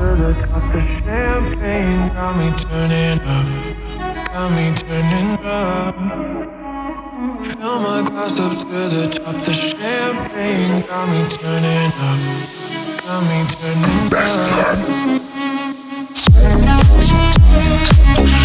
the top, the champagne got me turning up, got me turning up. Fill my glass up to the top, the champagne got me turning up, got me turning up.